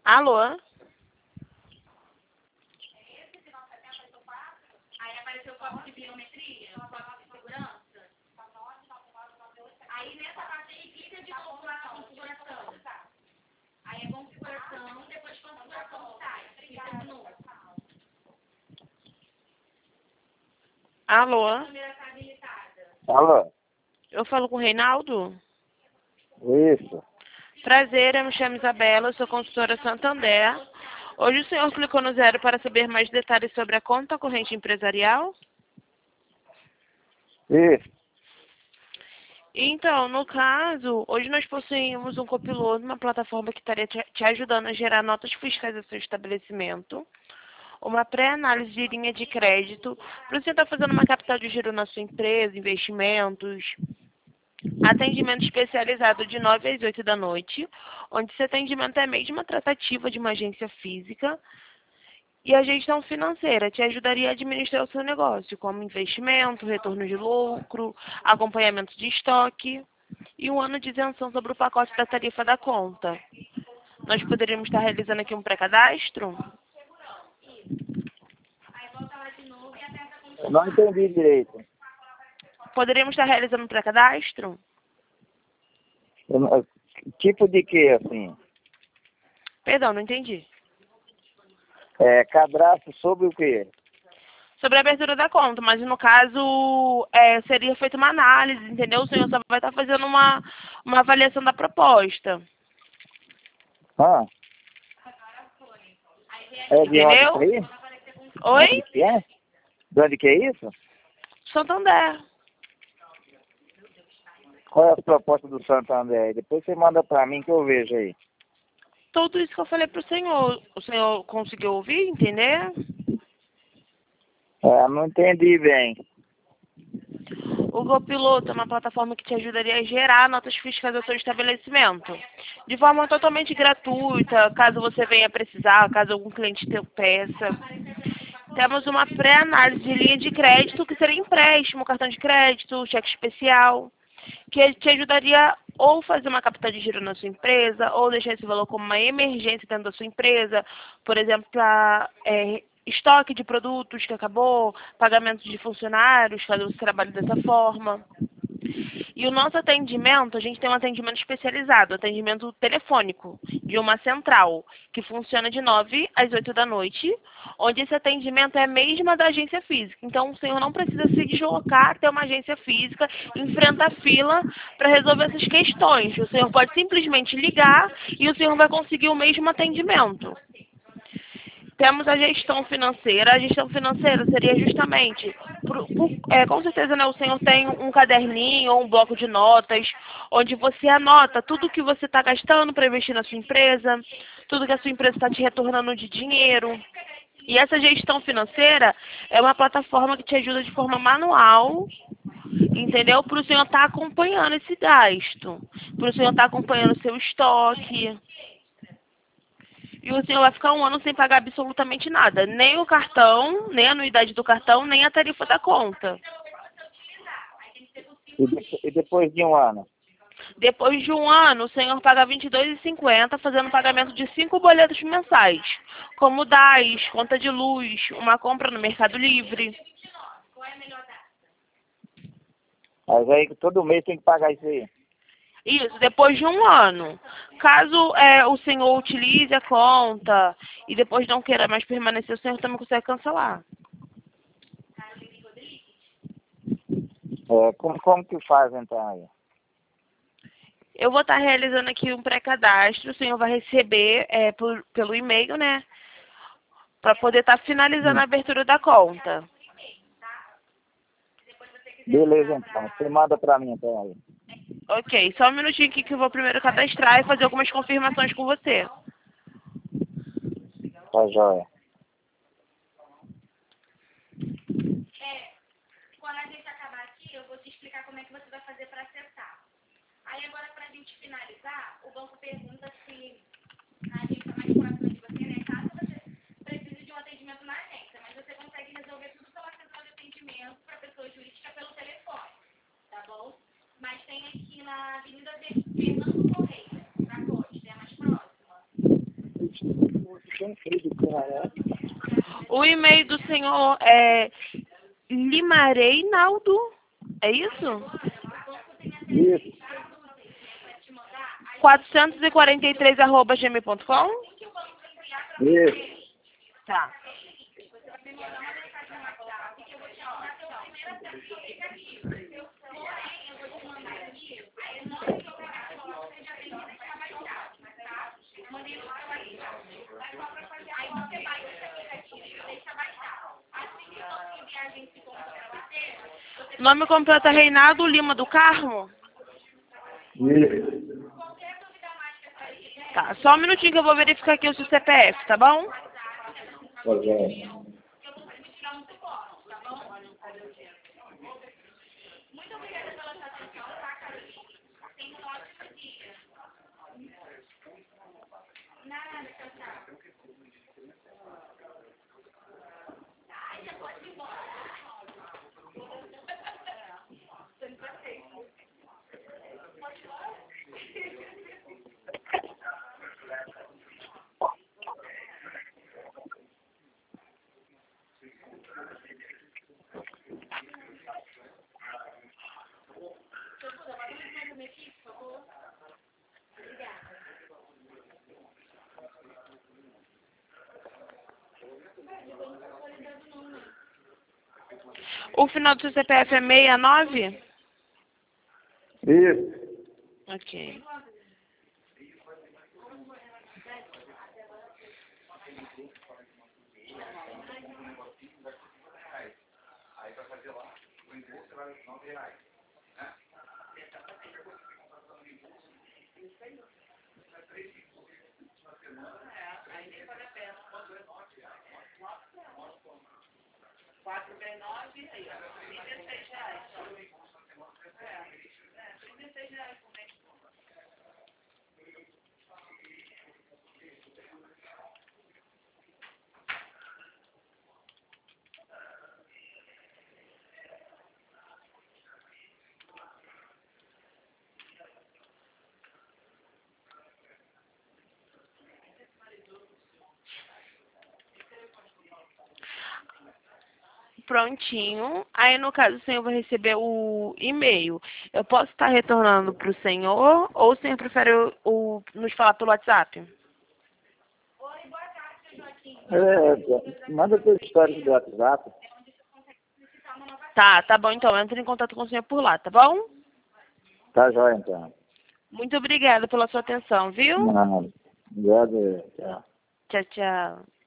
Alô? Aí apareceu o código de biometria, o código de segurança. Aí nessa parte aí, clica de novo lá na configuração. Aí é configuração, depois de configuração sai. Clica de novo. Alô? A câmera está habilitada. Alô? Eu falo com o Reinaldo? Isso. Prazer, eu me chamo Isabela, eu sou consultora Santander. Hoje o senhor clicou no 0 para saber mais detalhes sobre a conta corrente empresarial? Isso. Então, no caso, hoje nós possuímos um copiloto, uma plataforma que estaria te ajudando a gerar notas fiscais do seu estabelecimento, uma pré-análise de linha de crédito, para você estar fazendo uma capital de giro na sua empresa, investimentos, atendimento especializado de 9 às 8 da noite, onde esse atendimento é mesmo uma tratativa de uma agência física, e a gestão financeira te ajudaria a administrar o seu negócio, como investimento, retorno de lucro, acompanhamento de estoque e um ano de isenção sobre o pacote da tarifa da conta. Nós poderíamos estar realizando aqui um pré-cadastro? Aí volta lá de novo e aperta confirmar. Eu não entendi direito. Poderíamos estar realizando um pré-cadastro? Tipo de que, assim? Perdão, não entendi. Cadastro sobre o quê? Sobre a abertura da conta, mas no caso seria feita uma análise, entendeu? O senhor só vai estar fazendo uma avaliação da proposta. Ah, é de onde Entendeu? isso aí? Oi? De onde que é? De onde que é isso? Santander. Qual é a proposta do Santander aí? Depois você manda pra mim que eu vejo aí. Tudo isso que eu falei pro senhor, o senhor conseguiu ouvir, entender? Não entendi bem. O GoPiloto é uma plataforma que te ajudaria a gerar notas fiscais do seu estabelecimento. De forma totalmente gratuita, caso você venha precisar, caso algum cliente te peça. Temos uma pré-análise de linha de crédito, que seria empréstimo, cartão de crédito, cheque especial, que te ajudaria ou fazer uma capital de giro na sua empresa, ou deixar esse valor como uma emergência dentro da sua empresa, por exemplo, para estoque de produtos que acabou, pagamento de funcionários, caso você trabalhe dessa forma. E o nosso atendimento, a gente tem um atendimento especializado, atendimento telefônico, de uma central, que funciona de 9 às 8 da noite, onde esse atendimento é a mesma da agência física. Então, o senhor não precisa se deslocar até uma agência física, enfrentar fila para resolver essas questões. O senhor pode simplesmente ligar e o senhor vai conseguir o mesmo atendimento. Temos a gestão financeira. A gestão financeira seria justamente, com certeza, né, o senhor tem um caderninho ou um bloco de notas, onde você anota tudo que você está gastando para investir na sua empresa, tudo que a sua empresa está te retornando de dinheiro. E essa gestão financeira é uma plataforma que te ajuda de forma manual, entendeu? Para o senhor estar acompanhando esse gasto, para o senhor estar acompanhando o seu estoque. E o senhor vai ficar um ano sem pagar absolutamente nada. Nem o cartão, nem a anuidade do cartão, nem a tarifa da conta. E depois de um ano? Depois de um ano, o senhor paga R$ 22,50, fazendo pagamento de 5 boletos mensais, como DAS, conta de luz, uma compra no Mercado Livre. Mas aí todo mês tem que pagar isso aí. Isso, depois de um ano. Caso o senhor utilize a conta e depois não queira mais permanecer, o senhor também consegue cancelar. Como que faz então aí? Eu vou estar realizando aqui um pré-cadastro, o senhor vai receber pelo e-mail, né? Para poder estar finalizando a abertura da conta. Beleza, então. Você manda pra mim então aí. Ok, só um minutinho aqui que eu vou primeiro cadastrar e fazer algumas confirmações com você. Tá joia. Quando a gente acabar aqui, eu vou te explicar como é que você vai fazer para acessar. Aí agora, para a gente finalizar, o banco pergunta se a agência mais próxima de você, né? Caso você precise de um atendimento na agência, mas você consegue resolver tudo pela central de atendimento para pessoa jurídica pelo telefone, tá bom? Mas tem aqui na Avenida Fernando Correia, na Costa, é a mais próxima. O e-mail do senhor é Limareinaldo, é isso? Isso. 443@gmail.com? Isso. Tá. Nome completo é Reinaldo Lima do Carmo? Isso. Tá, só um minutinho que eu vou verificar aqui o seu CPF, tá bom? Tá bom. O final do seu CPF é 69? Isso. Ok. Prontinho. Aí, no caso, o senhor vai receber o e-mail. Eu posso estar retornando para o senhor ou o senhor prefere nos falar pelo WhatsApp? Manda teu histórico do WhatsApp. Tá bom. Então, entre em contato com o senhor por lá, tá bom? Tá jóia, então. Muito obrigada pela sua atenção, viu? Não, obrigado. Tchau. Tchau, tchau.